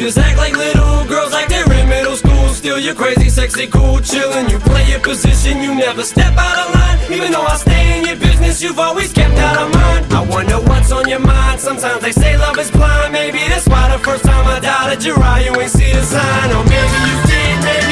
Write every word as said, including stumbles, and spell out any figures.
just act like little girls like they're in middle school. Still you're crazy, sexy, cool, chillin'. You play your position, you never step out of line. Even though I stay in your business, you've always kept out of mine. I wonder what's on your mind. Sometimes they say love is blind. Maybe that's why the first time I doubted your eye, you ain't see the sign. Or maybe you did, maybe